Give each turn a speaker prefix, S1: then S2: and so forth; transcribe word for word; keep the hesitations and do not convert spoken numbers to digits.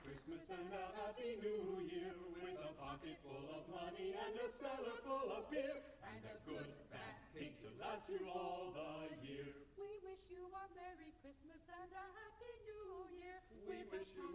S1: Christmas and a Happy New Year, with a pocket full of money and a cellar full of beer, and a good fat cake to last you all the year.
S2: We wish you a Merry Christmas and a Happy New Year.
S1: We wish you